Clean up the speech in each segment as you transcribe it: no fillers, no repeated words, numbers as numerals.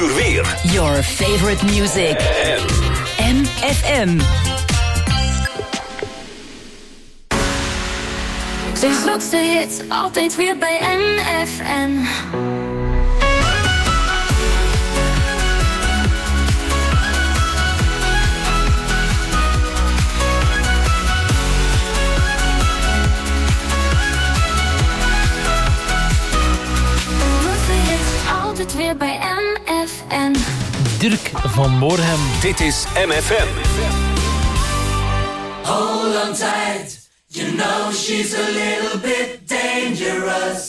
uur weer. Your favorite music. MFM. De grootste hits, altijd weer bij MFM. Altijd weer bij MFM. Dirk van Moorhem. Dit is MFM. Hold on tight, you know she's a little bit dangerous.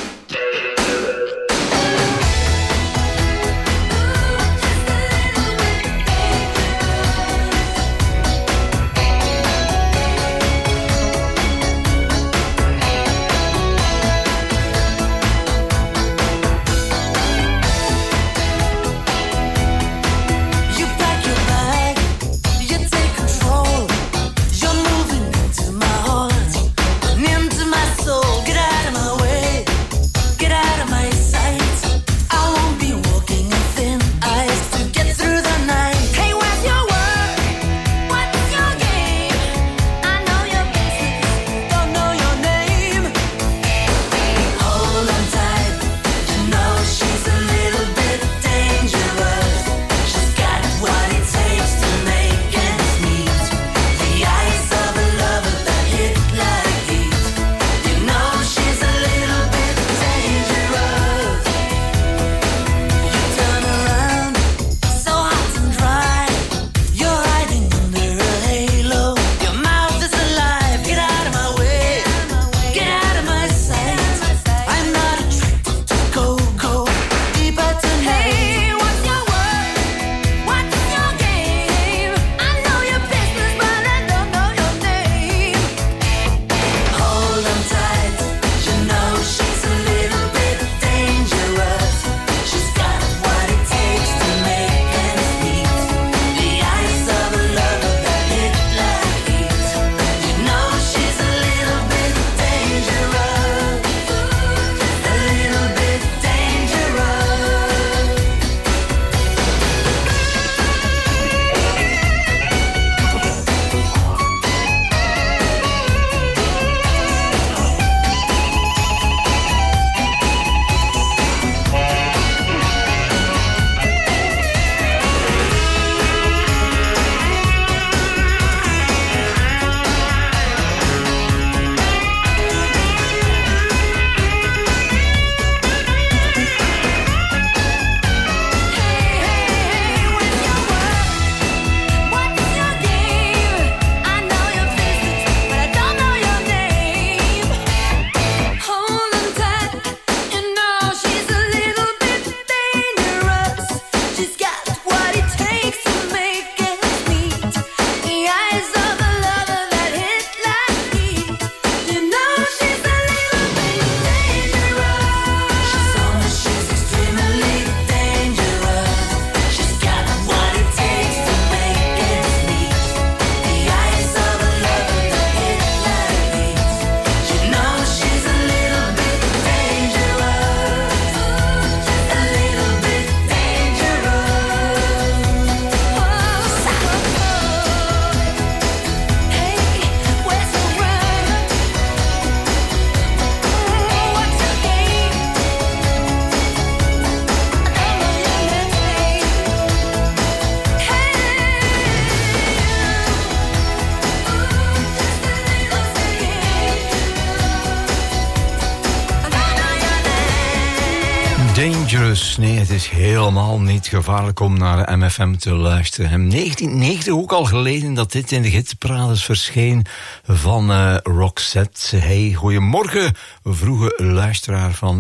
Dangerous. Nee, het is helemaal niet gevaarlijk om naar MFM te luisteren. 1990 ook al geleden dat dit in de hitparades verscheen van Roxette. Hey, goedemorgen, vroege luisteraar van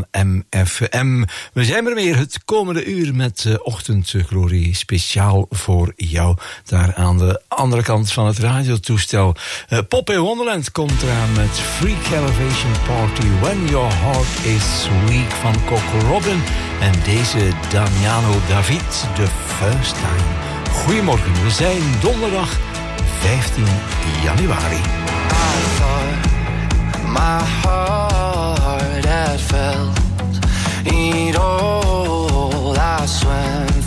MFM. We zijn er weer het komende uur met Ochtendglorie, speciaal voor jou. Daar aan de andere kant van het radiotoestel. Pop in Wonderland komt eraan met Freak Elevation Party, When Your Heart Is Weak van Coco Robin. En deze Damiano David, The First Time. Goedemorgen, we zijn donderdag 15 januari. I thought my heart had felt it all. I swam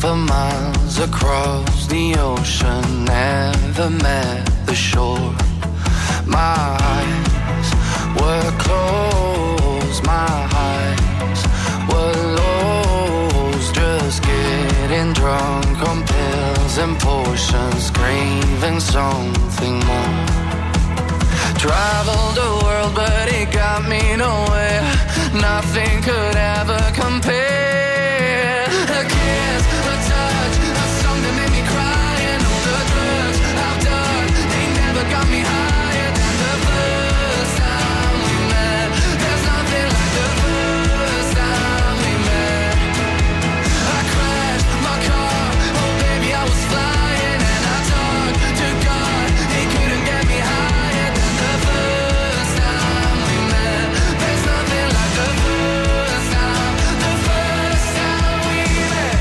ocean never met the shore. My eyes were closed, my eyes were lost, just getting drunk on pills and potions, craving something more. Traveled the world but it got me nowhere, nothing could ever compare. A kiss, a touch, a song that made me cry, and all the drugs I've done, they never got me higher than the first time we met. There's nothing like the first time we met. I crashed my car, oh baby I was flying, and I talked to God, he couldn't get me higher than the first time we met. There's nothing like the first time we met.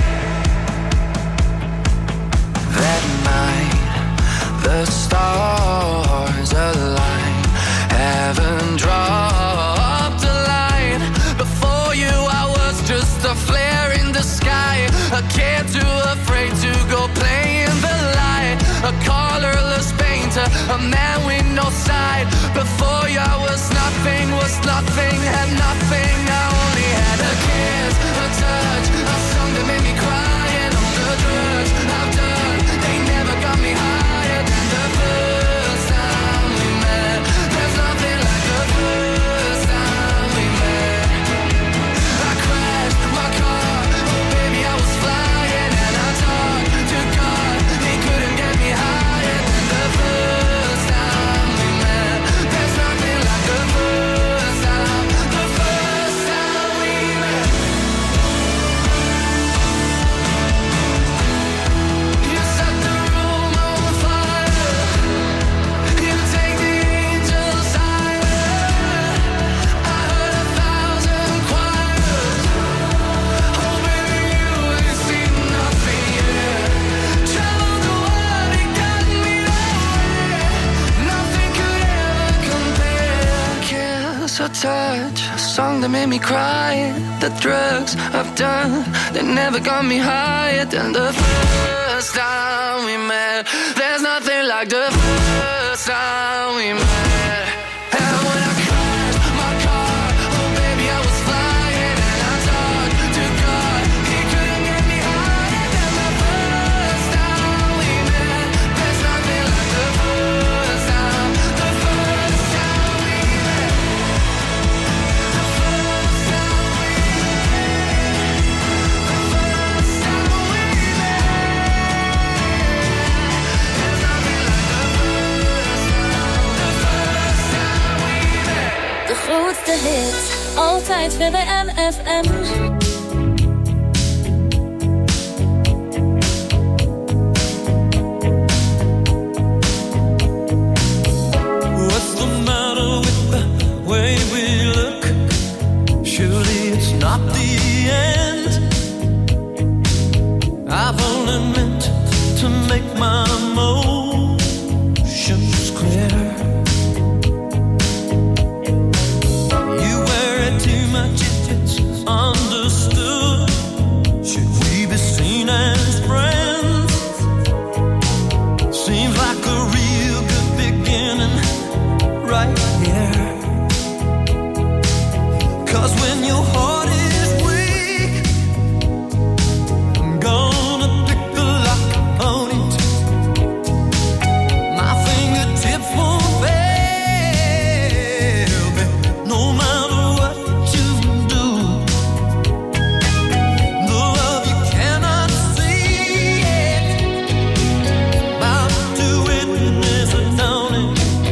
That night, the stars align, heaven dropped a line. Before you I was just a flare in the sky, a kid too afraid to go play in the light, a colorless painter, a man with no side. Before you I was nothing, had nothing. I only had a kiss, a touch, a song that made me cry, and all the drugs I've done, they never got me higher than the first time we met. There's nothing like the first time we met. I crashed my car, oh baby I was flying, and I talked to God, he couldn't get me higher than the first time we met. There's nothing like the first time we met. You set the room on fire, you take the angels higher. I heard 1,000 choirs, oh baby you ain't seen nothing yet. Traveled the world, it got me nowhere, nothing could ever compare. Kiss or touch, a song that made me cry, the drugs I've done, they never got me higher than the first time we met. There's nothing like the first time we met. And when I crashed my car, oh baby I was flying, and I talked to God, he couldn't get me higher than the first time we met. There's nothing like the first time we met. The first time we met. The first time we met. There's nothing like the first time we met. De grootste hits, altijd weer bij MFM. What's the matter with the way we look? Surely it's not the end. I've only meant to make my emotions clear. You worry too much, it's understood. Should we be seen as friends? Seems like a real good beginning right here. 'Cause when your heart is weak, I'm gonna pick the lock on it. My fingertips won't fail me, no matter what you do. The love you cannot see it, about to witness a dawning.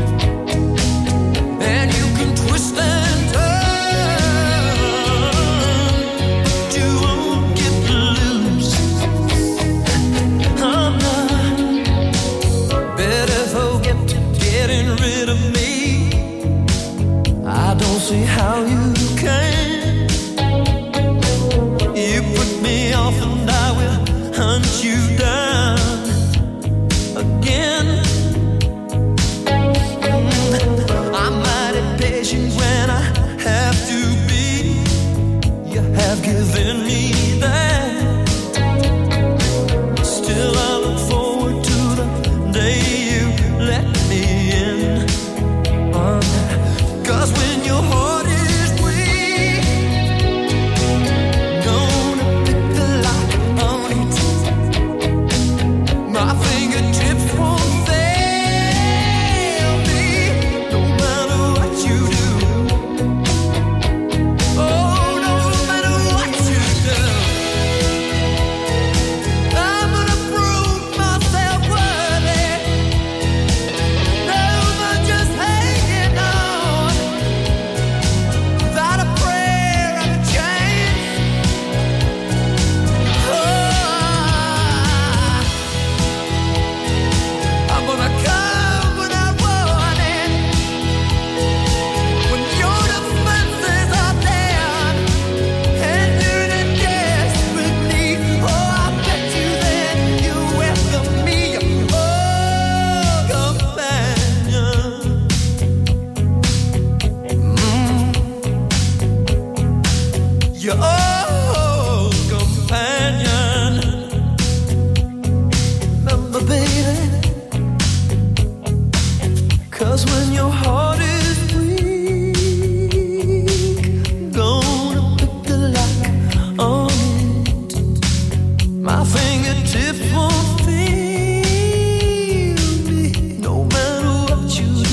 And you can twist and turn, but you won't get loose. Oh, no. Better forget getting rid of me. I don't see how you can. You put me off and I will hunt you down again. I'm mighty patient when I have to be. You have given me that. Still I look forward your old companion. Remember, baby, 'cause when your heart is weak, gonna pick the lock on it. My fingertips won't feel me, no matter what you do.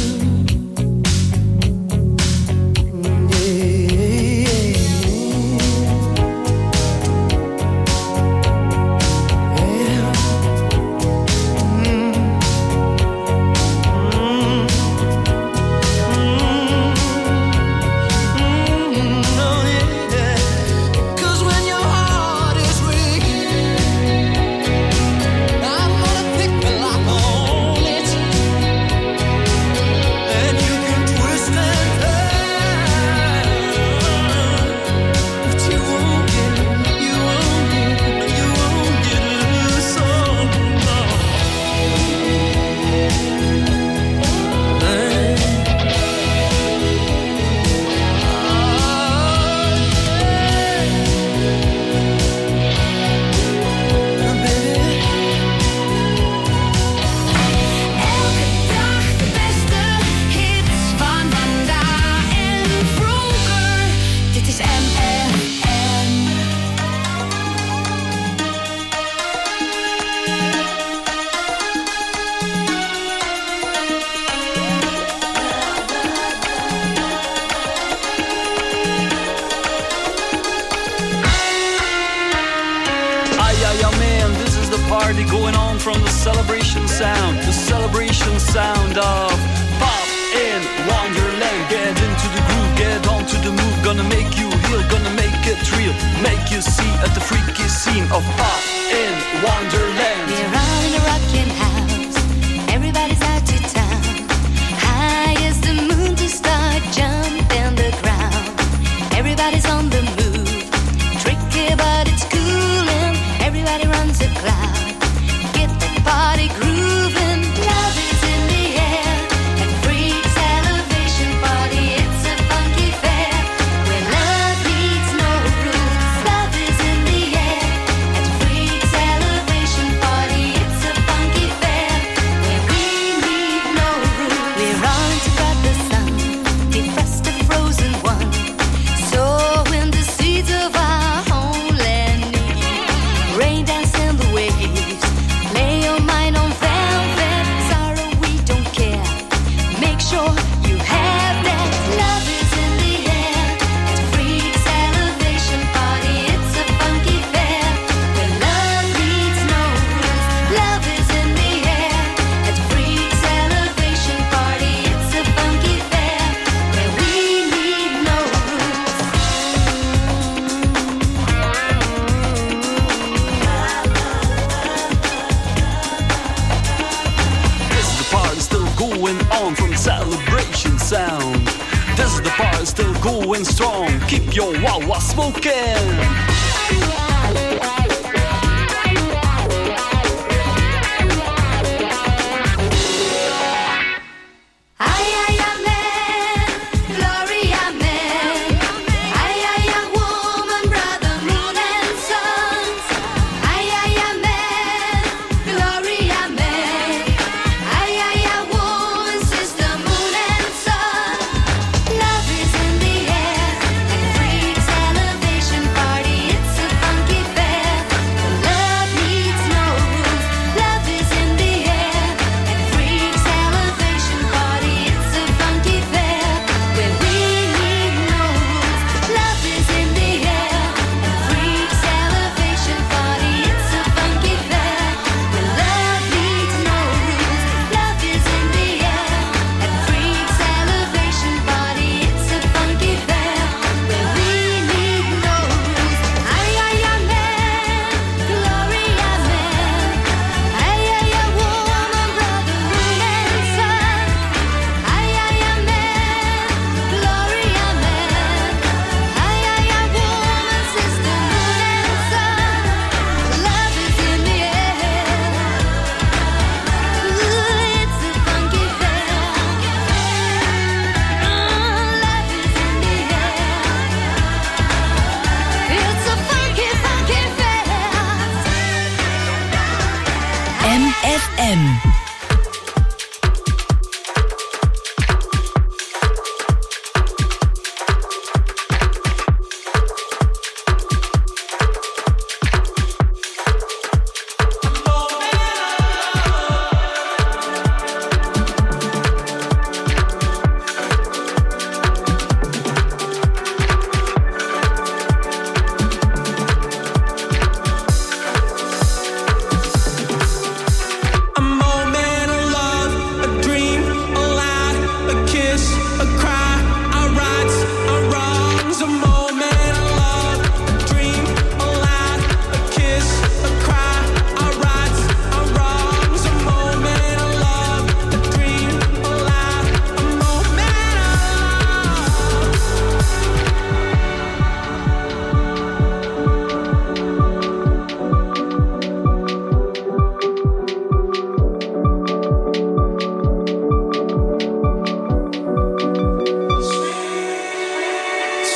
Love is in the air, and freaks elevation party. It's a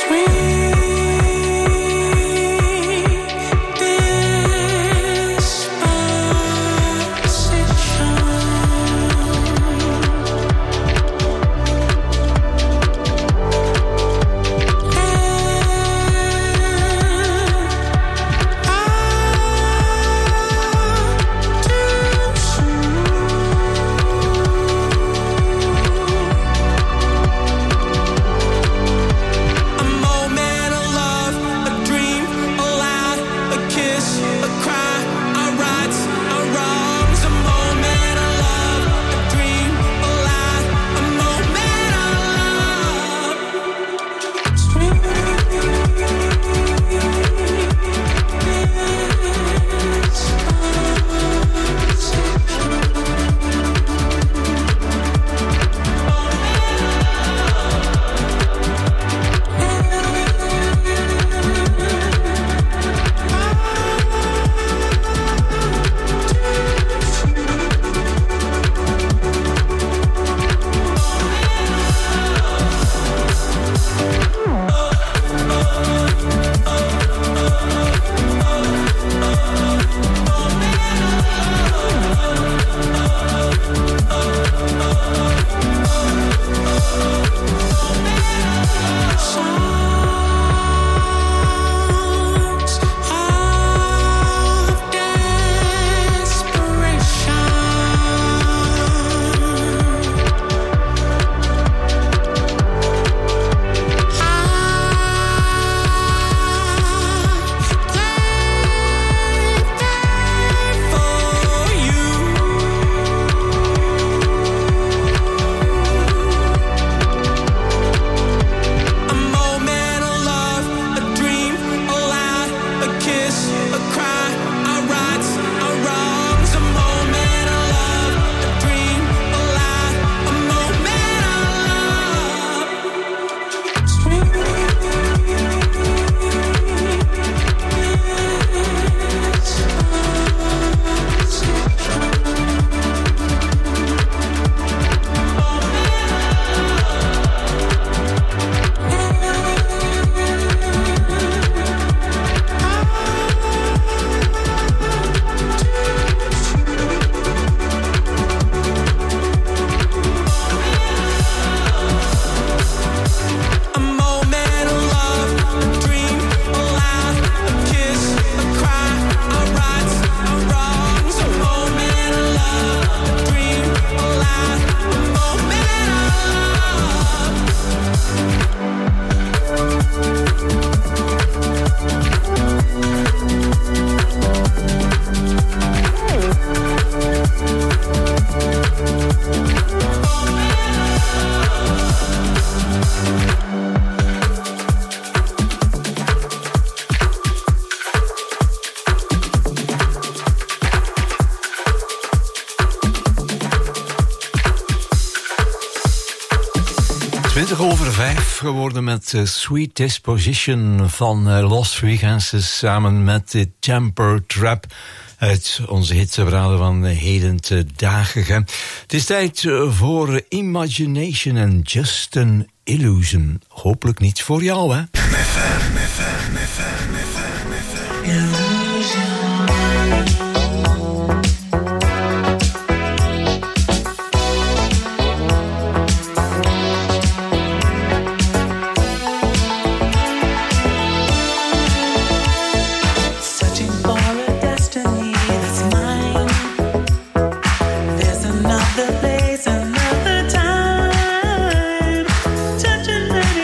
20:05 geworden met Sweet Disposition van Lost Frequencies samen met de Temper Trap uit onze hitsebrade van heden te dagen. Het is tijd voor Imagination en Just an Illusion. Hopelijk niet voor jou, hè?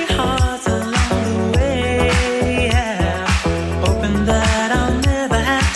That I'll never have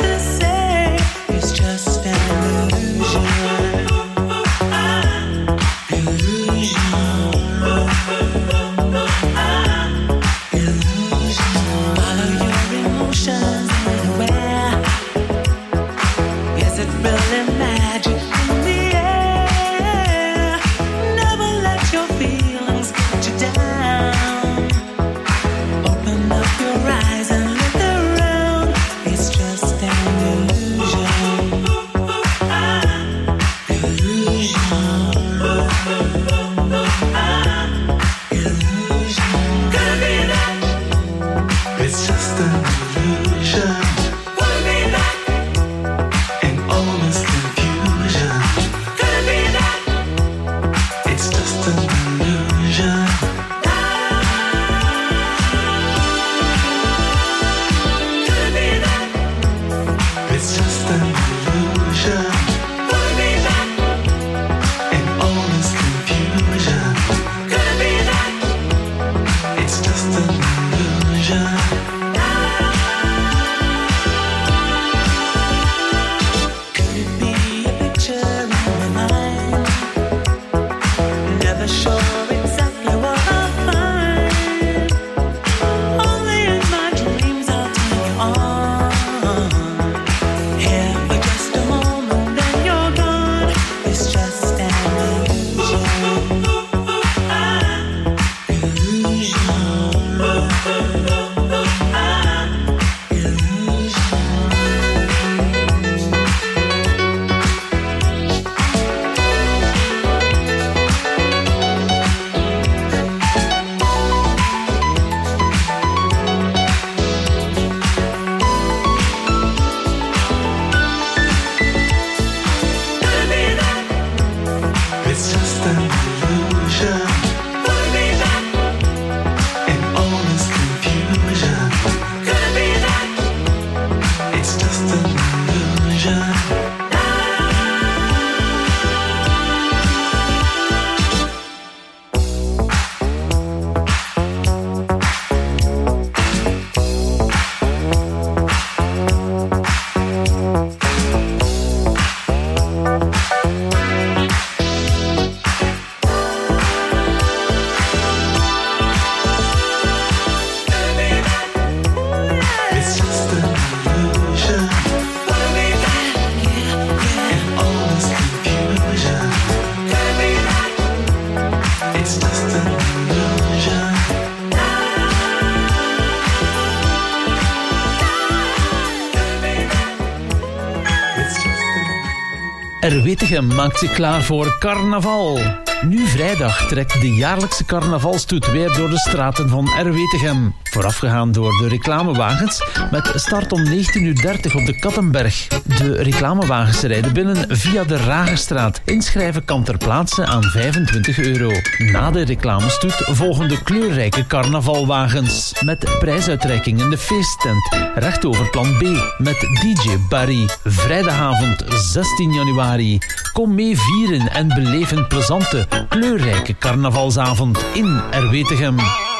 Erwetigem maakt zich klaar voor carnaval. Nu vrijdag trekt de jaarlijkse carnavalstoet weer door de straten van Erwetigem. Voorafgegaan door de reclamewagens met start om 19:30 op de Kattenberg. De reclamewagens rijden binnen via de Ragestraat. Inschrijven kan ter plaatse aan €25. Na de reclamestoet volgen de kleurrijke carnavalwagens. Met prijsuitreiking in de feesttent. Recht over plan B met DJ Barry. Vrijdagavond 16 januari. Kom mee vieren en beleef een plezante, kleurrijke carnavalsavond in Erwetigem.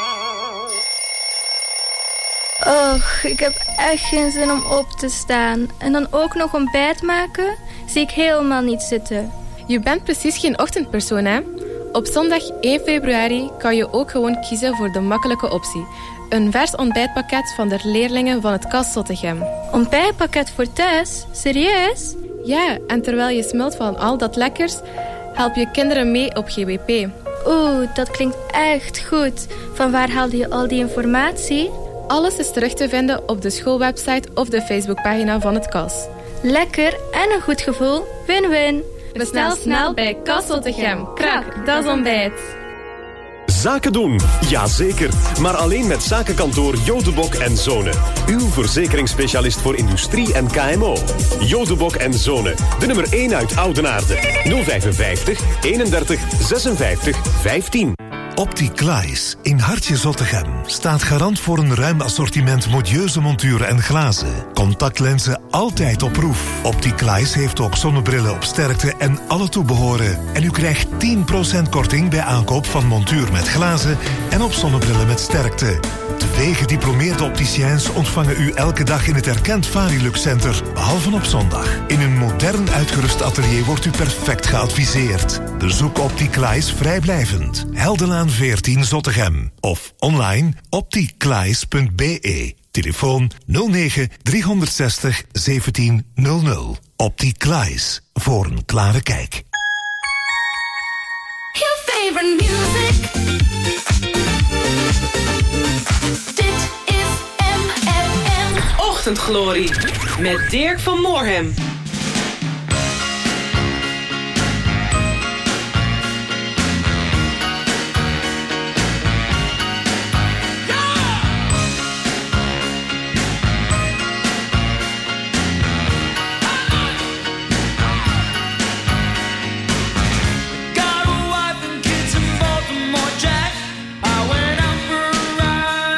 Och, ik heb echt geen zin om op te staan. En dan ook nog ontbijt maken? Zie ik helemaal niet zitten. Je bent precies geen ochtendpersoon, hè? Op zondag 1 februari kan je ook gewoon kiezen voor de makkelijke optie. Een vers ontbijtpakket van de leerlingen van het KAS Zottegem. Ontbijtpakket voor thuis? Serieus? Ja, en terwijl je smult van al dat lekkers, help je kinderen mee op GWP. Oeh, dat klinkt echt goed. Van waar haalde je al die informatie? Alles is terug te vinden op de schoolwebsite of de Facebookpagina van het KAS. Lekker en een goed gevoel. Win-win. Bestel snel bij KAS Zottegem. Krak, dat is ontbijt. Zaken doen, jazeker. Maar alleen met zakenkantoor Jodebok en Zonen. Uw verzekeringsspecialist voor industrie en KMO. Jodebok en Zonen. De nummer 1 uit Oudenaarde. 055 31 56 15. Opticlies in Hartje Zottegem staat garant voor een ruim assortiment modieuze monturen en glazen. Contactlenzen altijd op proef. Opticlies heeft ook zonnebrillen op sterkte en alle toebehoren. En u krijgt 10% korting bij aankoop van montuur met glazen en op zonnebrillen met sterkte. 2 gediplomeerde opticiens ontvangen u elke dag in het erkend Varilux Center, behalve op zondag. In een modern uitgerust atelier wordt u perfect geadviseerd. Bezoek Opticlies vrijblijvend. Heldenlaan 14 Zottegem. Of online opticlies.be. Telefoon 09 360 1700. Opticlies. Voor een klare kijk. Your favorite music. Dit is MFM. Ochtendglorie met Dirk van Moorhem.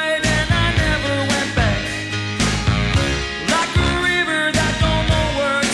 Like a river that don't know where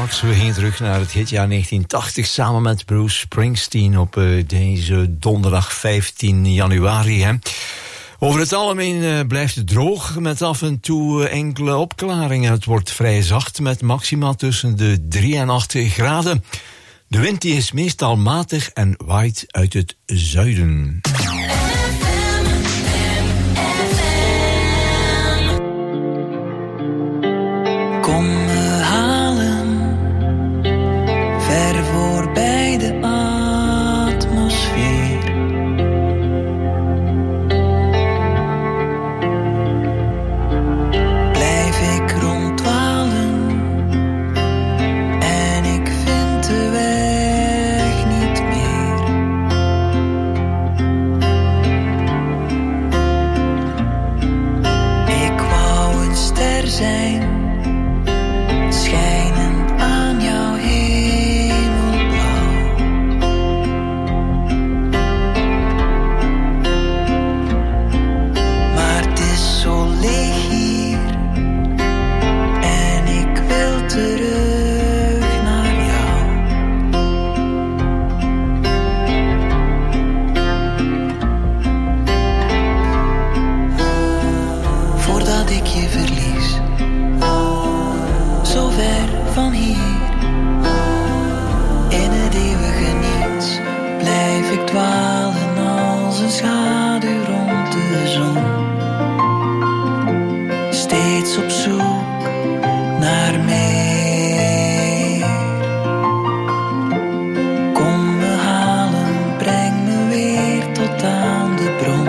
Sparks. We gingen terug naar het hitjaar 1980 samen met Bruce Springsteen op deze donderdag 15 januari. Hè. Over het algemeen blijft het droog met af en toe enkele opklaringen. Het wordt vrij zacht met maxima tussen de 3 en 8 graden. De wind die is meestal matig en waait uit het zuiden. Kom me halen, ver voorbij de atmosfeer. Blijf ik ronddwalen en ik vind de weg niet meer. Ik wou een ster zijn, schijnen aan jouw hemelblauw. Maar het is zo leeg hier en ik wil terug naar jou. Voordat ik je verlies, zo ver van hier, in het eeuwige niets, blijf ik dwalen als een schaduw rond de zon. Steeds op zoek naar meer. Kom me halen, breng me weer tot aan de bron.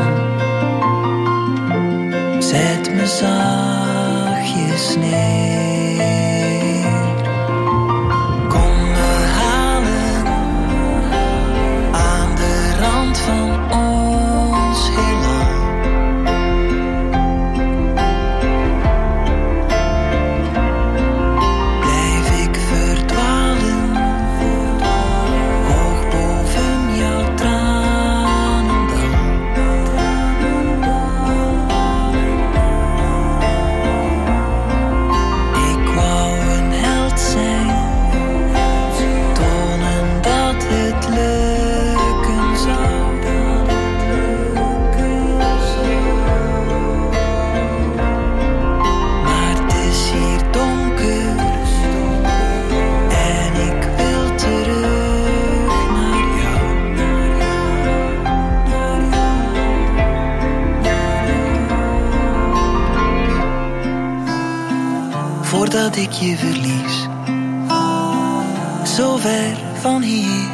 Zet me zachtjes neer. Kom me halen aan de rand van ons heelal. Blijf ik verdwalen, hoog boven jouw tranendal. Ik wou een held zijn, tonen dat het lukken zou. Maar het is hier donker en ik wil terug naar jou. Voordat ik je verlies, zo ver van hier,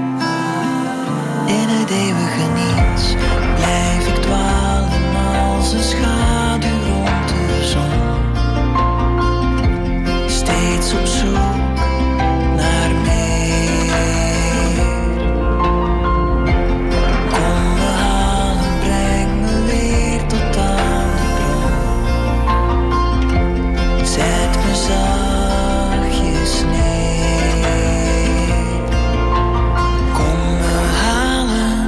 in het eeuwige niets, blijf ik dwalen als een schaduw rond de zon. Steeds op zoek naar meer. Kom me halen, breng me weer tot aan de bron. Zet me zachtjes neer. Kom me halen.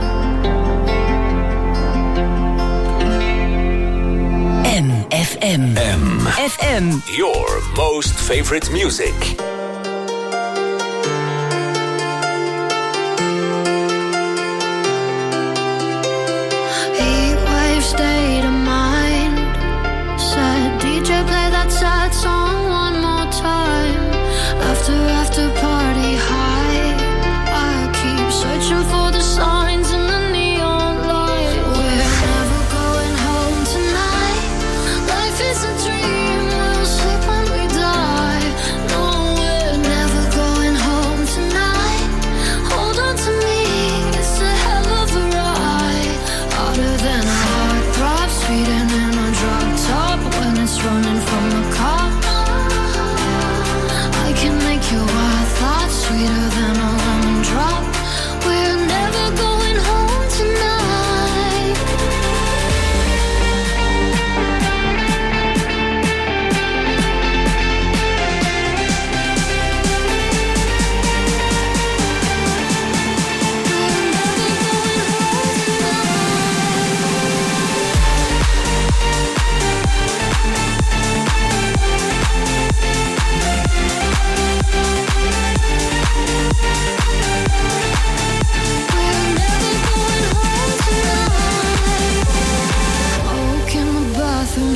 MFM. FM. Your most favorite music. Heatwave state of mind. Said DJ, play that sad song one more time. After party high, I keep searching for the signs in the neon light. We're never going home tonight. Life is a dream, we'll sleep when we die. No way.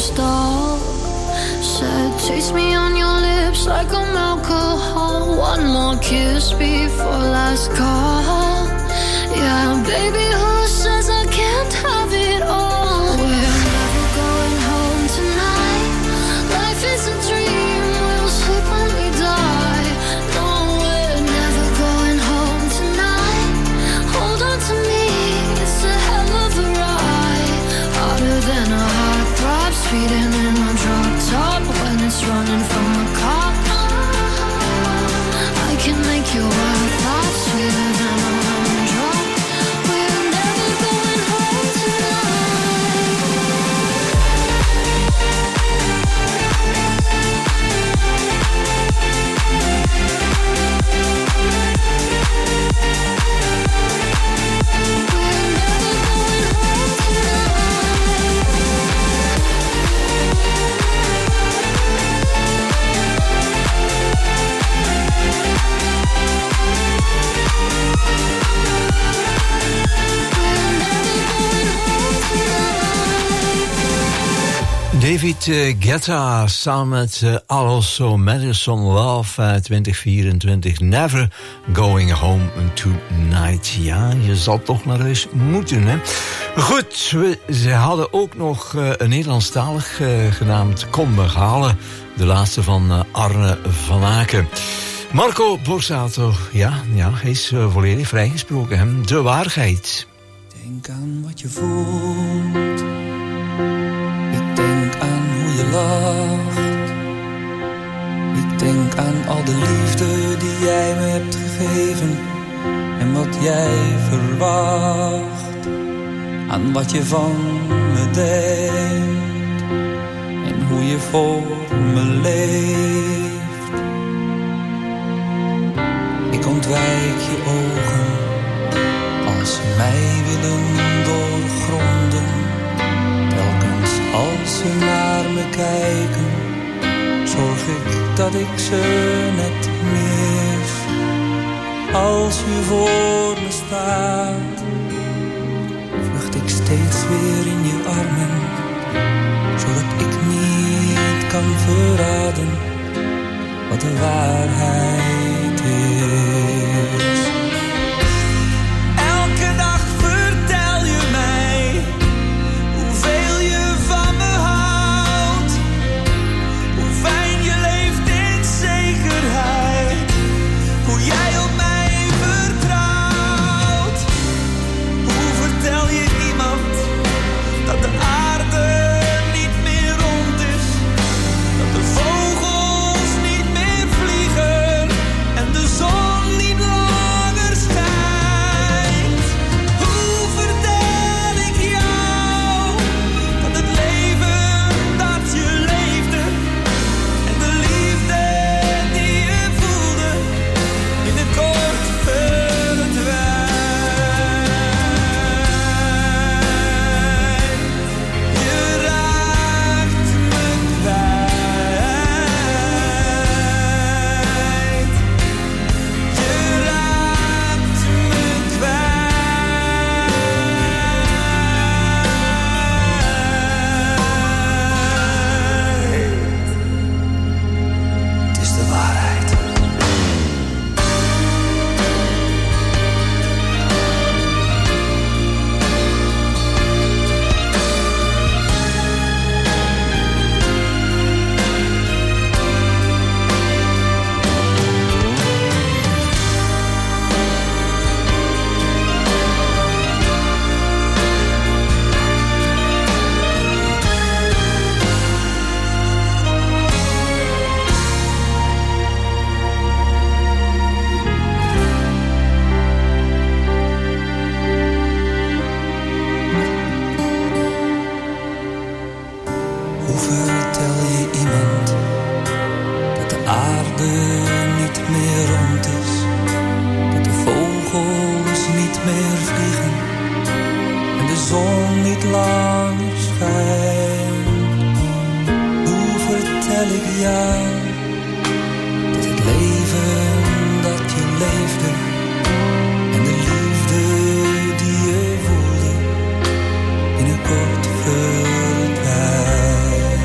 stop. Said, taste me on your lips like I'm alcohol. One more kiss before last call. Yeah, baby, who says I can't have it all? We're never going home tonight. Life is a dream, we'll sleep when we die. No, we're never going home tonight. Hold on to me, it's a hell of a ride. Harder than a heart throb, speeding in a drop top. When it's running from a cop, I can make your world thought sweeter than a lemon drop. We're never going home tonight. David Guetta samen met Alonso Madison Love 2024. Never going home tonight. Ja, je zal toch naar huis moeten, hè. Goed, ze hadden ook nog een Nederlandstalig genaamd Kom me halen. De laatste van Arne van Aken. Marco Borsato, ja, hij is volledig vrijgesproken, hè. De waarheid. Denk aan wat je voelt. Ik denk aan hoe je lacht. Ik denk aan al de liefde die jij me hebt gegeven. En wat jij verwacht. Aan wat je van me denkt. En hoe je voor me leeft. Ik ontwijk je ogen als ze mij willen doorgronden. Telkens als ze naar me kijken, zorg ik dat ik ze net mis. Als je voor me staat, vlucht ik steeds weer in je armen, zodat ik niet kan verraden wat de waarheid is. Elke dag vertel je mij hoeveel je van me houdt, hoe fijn je leeft in zekerheid, hoe jij op mij vertrouwt. Hoe vertel je iemand dat de aarde niet meer rond is, dat de vogels niet meer vliegen en de zon niet langer schijnt? Hoe vertel ik jou dat het leven dat je leefde en de liefde die je voelde binnenkort verdwijnt? Je raakt me kwijt. Je raakt me kwijt. Het is de waarheid. Hoe vertel je iemand dat de aarde niet meer rond is, dat de vogels niet meer vliegen en de zon niet langer schijnt? Hoe vertel ik jou dat het leven dat je leefde en de liefde die je voelde binnenkort verdwijnt?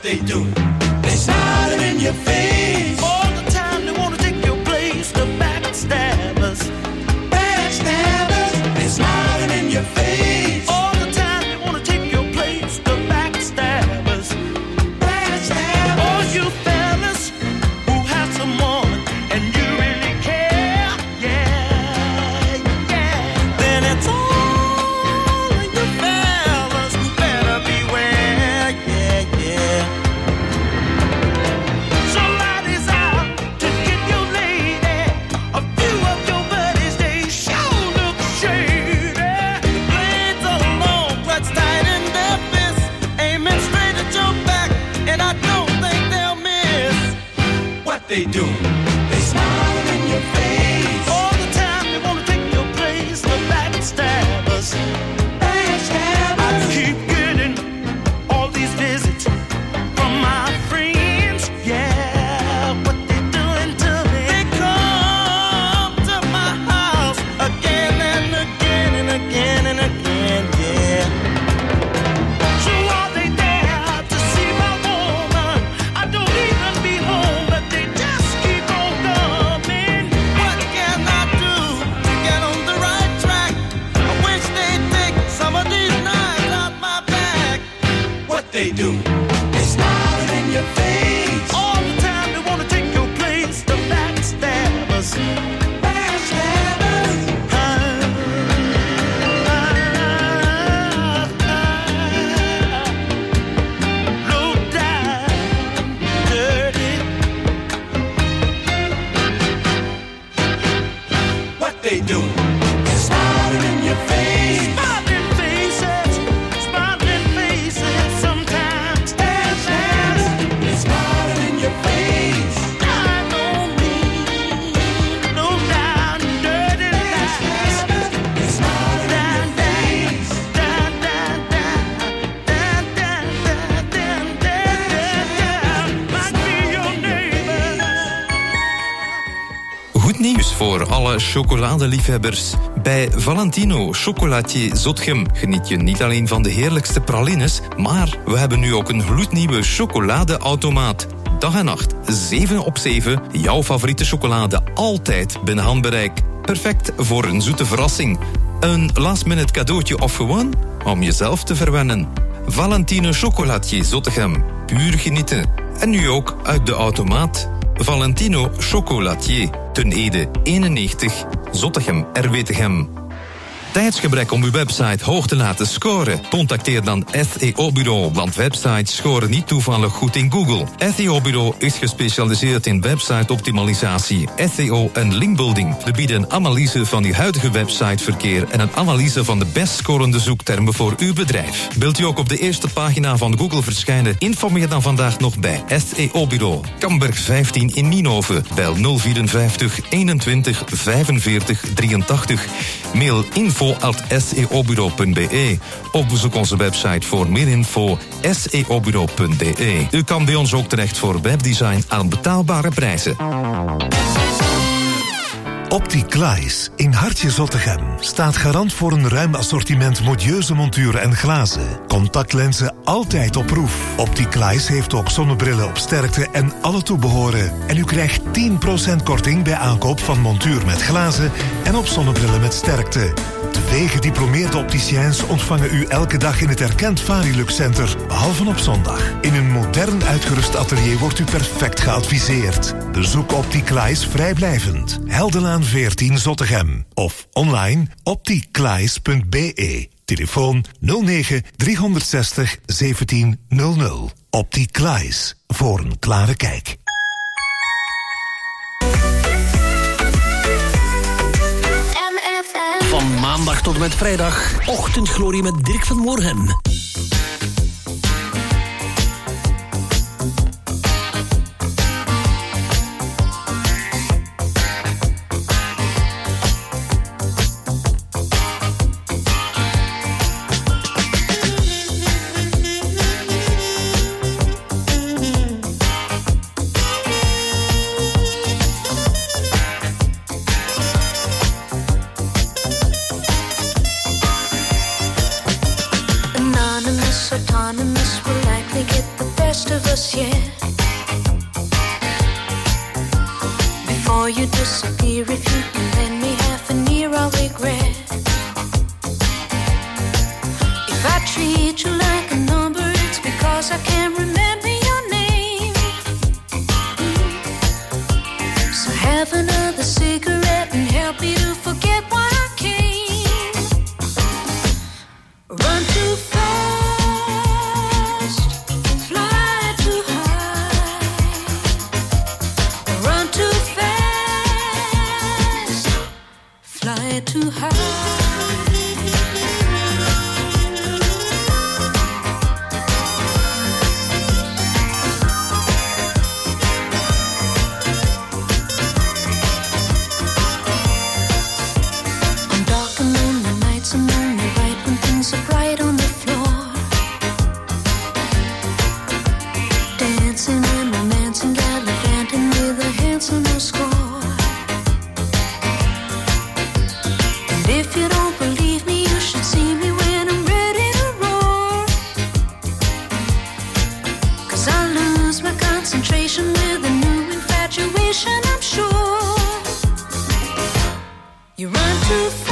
they do? They smiling in your face. All the time they wanna take your place. The backstabbers. Backstabbers. They smiling in your face. All the time they wanna take your place. The backstabbers. Backstabbers. All you fellas who have someone and you really care, yeah, yeah. Then it's all of you fellas who better beware, yeah, yeah. Somebody's out to get your lady. A few of your buddies, they sure look shady. The blades are long, clutched tight in their fists, aiming straight at your back, and I don't think they'll miss what they do. They smile in your face. All the time they wanna take your place. The backstabbers. Backstabbers. I keep getting all these visits from my friends. Yeah, what they doing to me? They come to my house again and again and again and again. Yeah. So are they there to see my woman? I don't even be home, but they just keep on coming. What can I do to get on the right track? I wish they'd take some of these knives out my back. What they do? They smiling in your face. All the time they wanna take your place. The backstabbers. Backstabbers. Low down, dirty. What they do? They're smiling in your face. Smiling faces, smiling faces. Sometimes they're smiling in your face. I don't mean low down, dirty lies. They're smiling in your face. Down, down, down, down, down, down, down, down. Might be your neighbor. Goed nieuws voor alle chocoladeliefhebbers. Bij Valentino Chocolatier Zotgem geniet je niet alleen van de heerlijkste pralines, maar we hebben nu ook een gloednieuwe chocoladeautomaat. Dag en nacht, 7 op 7, jouw favoriete chocolade altijd binnen handbereik. Perfect voor een zoete verrassing. Een last-minute cadeautje of gewoon om jezelf te verwennen. Valentino Chocolatier Zottegem, puur genieten. En nu ook uit de automaat. Valentino Chocolatier, Ten Ede 91, Zottegem, RWTGem. Tijdsgebrek om uw website hoog te laten scoren? Contacteer dan SEO Bureau, want websites scoren niet toevallig goed in Google. SEO Bureau is gespecialiseerd in website-optimalisatie, SEO en linkbuilding. We bieden een analyse van uw huidige websiteverkeer en een analyse van de best scorende zoektermen voor uw bedrijf. Wilt u ook op de eerste pagina van Google verschijnen? Informeer dan vandaag nog bij SEO Bureau. Kamberg 15 in Nienhoven. Bel 054 21 45 83. Mail info@seobureau.be of bezoek onze website voor meer info seobureau.be. U kan bij ons ook terecht voor webdesign aan betaalbare prijzen. Opticlies in Hartje Zottegem staat garant voor een ruim assortiment modieuze monturen en glazen. Contactlenzen altijd op proef. Opticlies heeft ook zonnebrillen op sterkte en alle toebehoren. En u krijgt 10% korting bij aankoop van montuur met glazen en op zonnebrillen met sterkte. 2 gediplomeerde opticiens ontvangen u elke dag in het erkend Varilux Center, behalve op zondag. In een modern uitgerust atelier wordt u perfect geadviseerd. Bezoek Opticlies vrijblijvend. Heldenlaan 14 Zottegem. Of online opticlies.be. Telefoon 09 360 1700. Opticlies, voor een klare kijk. Van maandag tot en met vrijdag, Ochtendglorie met Dirk van Moorhem. Anonymous most of us yet. Before you disappear, if you can lend me half an ear, I'll regret. If I treat you like a number, it's because I can't remember your name. So have another cigarette and help me to forget why I came. Run too fast, fly too high. Run too fast, fly too high. So bright on the floor, dancing and romancing, gallivanting with a handsomer score. And if you don't believe me, you should see me when I'm ready to roar. 'Cause I lose my concentration with a new infatuation, I'm sure. You run too fast,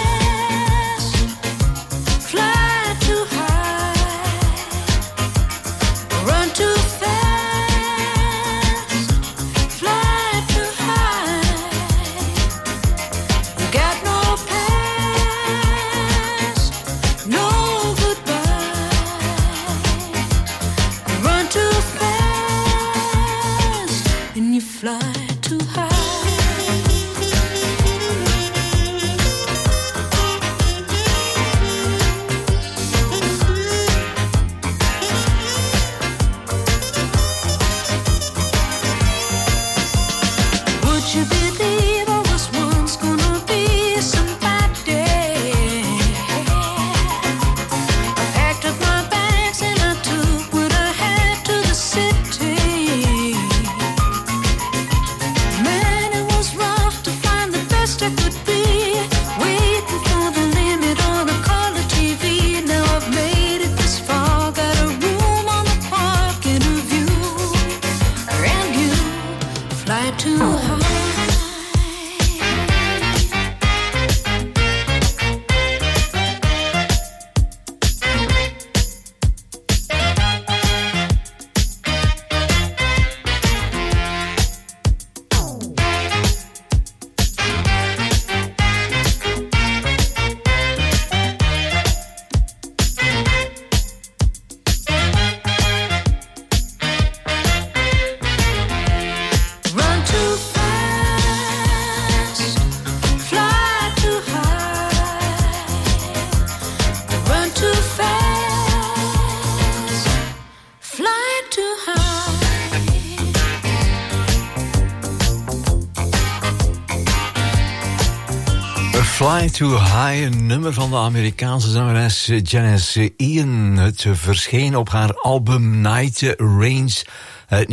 Fly Too High, een nummer van de Amerikaanse zangeres Janice Ian. Het verscheen op haar album Night Range uit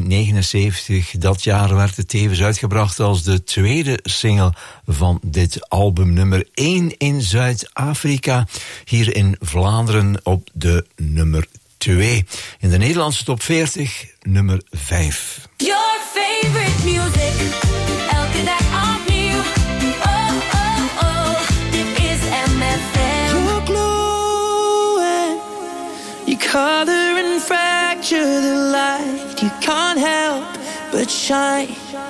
1979. Dat jaar werd het tevens uitgebracht als de tweede single van dit album. Nummer 1 in Zuid-Afrika, hier in Vlaanderen op de nummer 2. In de Nederlandse top 40, nummer 5. Your favorite music, elke dag opnieuw. Oh, oh, oh, dit is MFM. You're glowing, you color and fracture the light. You can't help but shine.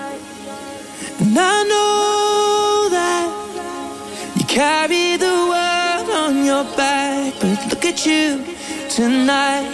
And I know that you carry the world on your back, but look at you tonight.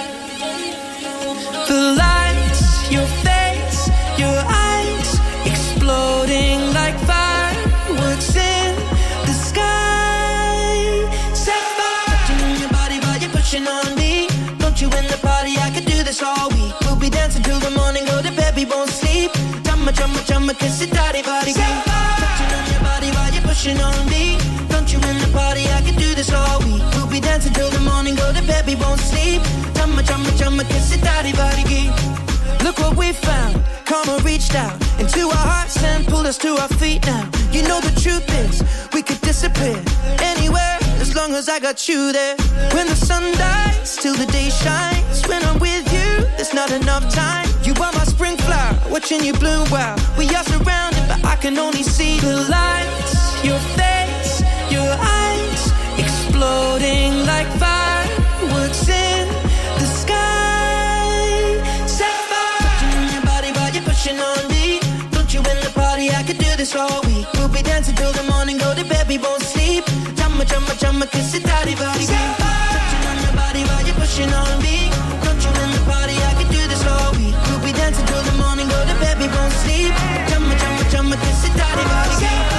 The lights, your face, your eyes, exploding like fireworks in the sky. Set fire, touching on your body while you're pushing on me. Don't you in the party, I could do this all week. We'll be dancing till the morning, go to bed, we won't sleep. Chumma, chumma, chumma, kiss it, daddy, body, set fire, touching on your body while you're pushing on me. Don't you in the party, I could do this all week. We'll be dancing till the morning, go to bed, we won't sleep. Chumma, chumma, chumma, kiss it, daddy, body, look what we found. Karma reached out into our hearts and pulled us to our feet now. You know the truth is, we could disappear anywhere as long as I got you there. When the sun dies, till the day shines. When I'm with you, the enough time. You are my spring flower, watching you bloom wild. We are surrounded, but I can only see the lights. Your face, your eyes, exploding like fireworks in the sky. Set fire to your body while you're pushing on me. Don't you in the party? I could do this all week. We'll be dancing till the morning, go to bed, we won't sleep. Chumma, chumma, chumma, kiss it, daddy, body. Touching on your body while you're pushing on me. Don't you in the party? I could do this all week. We'll be dancing till the morning, go to bed, we won't sleep. Chumma, chumma, chumma, kiss it, daddy, body.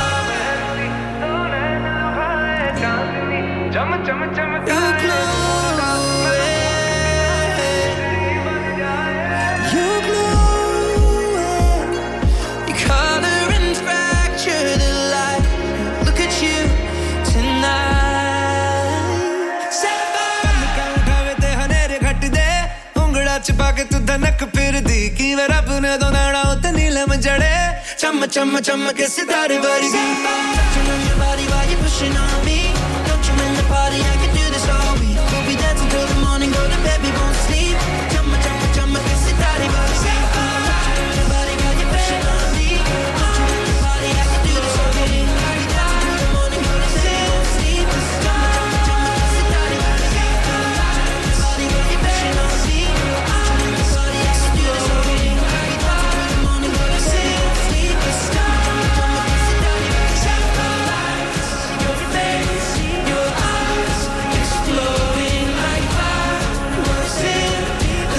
You glow, your color and fracture the light. Look at you tonight. उठावे हनेरे घट दे उंगड़ा छिपा के तू धनक फिर दी की वे रब ने तो नाड़ा उते नीलम जड़े चम चम चम के सितारे वर्गी. Touching on your body while you're pushing on me. Don't you in the party? I could do this all week. We'll be dancing till the morning, go to bed, we won't sleep. Chum chum chum के सितारे वर्गी. Touching on your body while you're pushing on me. Don't you in the party? I could do this all week. We'll be dancing till the morning, go to bed, we won't sleep. Chum chum के सितारे वर्गी. Touching on your body while you're pushing on me. Don't you in the party? I could do this all week. We'll be dancing till the morning, go to bed, we won't sleep. Chum chum के सितारे वर्गी. Your face, your eyes, exploding like fireworks in the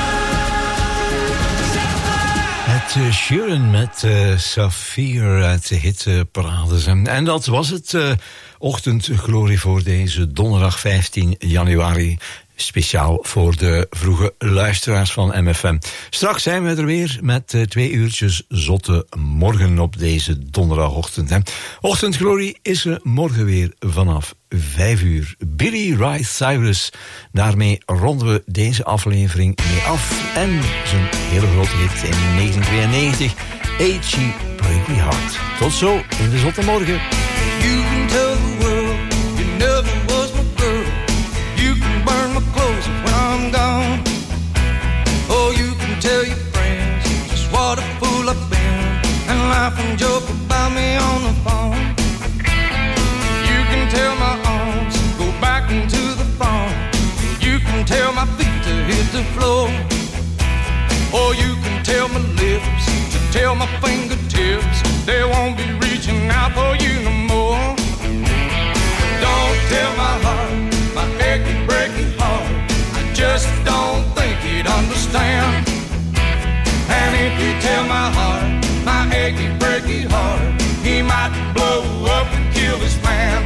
sky. Het Sheeran met Saphir uit de hitparades. En dat was het ochtendglorie voor deze donderdag 15 januari. Speciaal voor de vroege luisteraars van MFM. Straks zijn we er weer met 2 uurtjes zotte morgen op deze donderdagochtend. Hè. Ochtendglorie is er morgen weer vanaf 5 uur. Billy Ray Cyrus. Daarmee ronden we deze aflevering mee af. En zijn hele grote hit in 1992. H.E. Break Me Heart. Tot zo in de zotte morgen. You can tell the world you never was my girl. You can burn my clothes when I'm gone. Oh, you can tell your friends just what a fool I've been and laugh and joke about me on the phone. You can tell my arms go back into the phone. You can tell my feet to hit the floor. Or you can tell my lips to tell my fingertips they won't be reaching out for you no more. Don't tell my heart, my achy, breaky heart, I just don't think he'd understand. And if you tell my heart, my achy, breaky heart, he might blow up and kill this man.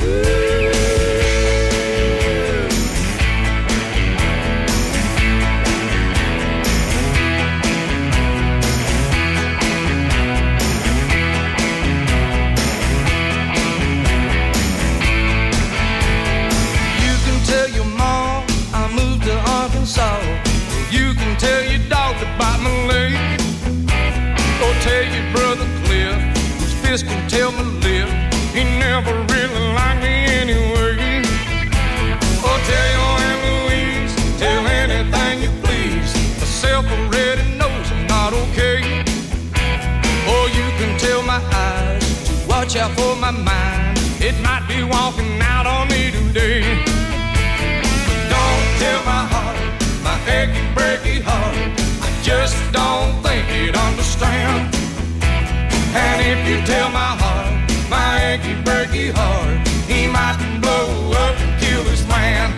Tell your mom I moved to Arkansas. You can tell your dog to bite my leg. Or tell your brother Cliff, whose fist can tell my lip, he never really liked me anyway. Or tell your Aunt Louise, tell anything you please. Myself already knows I'm not okay. Or you can tell my eyes to watch out for my mind. It might be walking out on me today. Tell my heart, my achy, breaky heart, I just don't think he'd understand. And if you tell my heart, my achy, breaky heart, he might blow up and kill this man.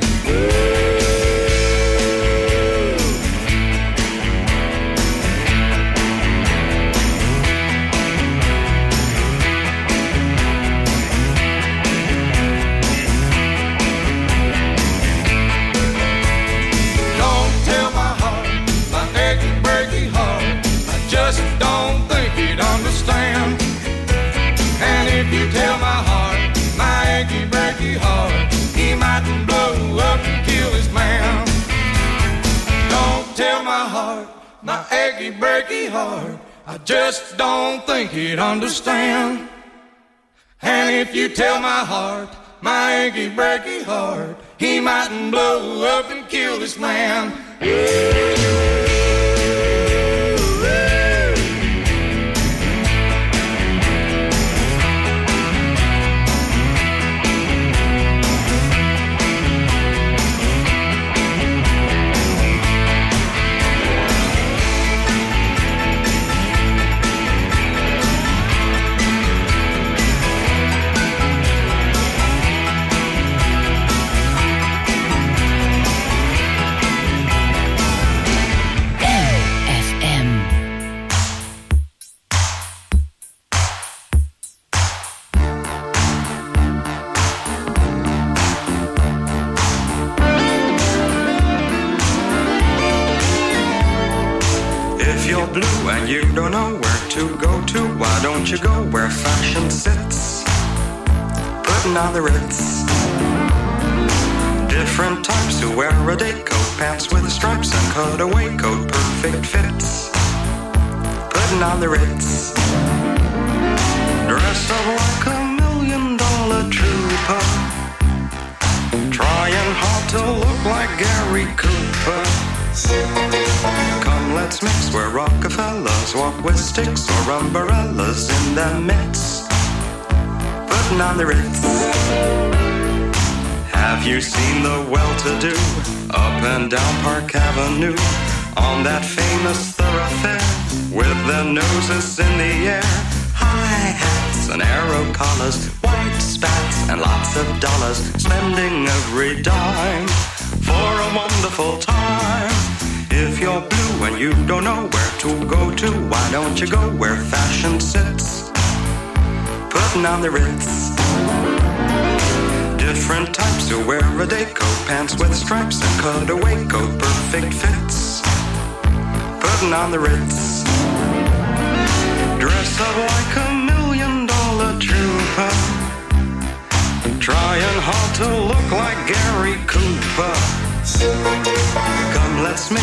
Just don't think he'd understand. And if you tell my heart, my achy, breaky heart, he might blow up and kill his man. Don't tell my heart, my achy, breaky heart, I just don't think he'd understand. And if you tell my heart, my achy, breaky heart, he might blow up and kill this man. you're blue and you don't know where to go to, why don't you go where fashion sits? Putting on the Ritz. Different types who wear a day coat, pants with stripes and cutaway coat, perfect fits. Putting on the Ritz. Dressed up like $1 million trooper, trying hard to look like Gary Cooper. Come, let's mix where Rockefellers walk with sticks or umbrellas in their midst. Putting on the Ritz. Have you seen the well-to-do up and down Park Avenue on that famous thoroughfare with their noses in the air? High hats and arrow collars, white spats and lots of dollars, spending every dime for a wonderful time. If you're blue and you don't know where to go to, why don't you go where fashion sits? Putting on the Ritz. Different types who wear a day coat, pants with stripes and cutaway coat, perfect fits. Putting on the Ritz. Dress up like $1 million trooper, trying hard to look like Gary Cooper. Come, let's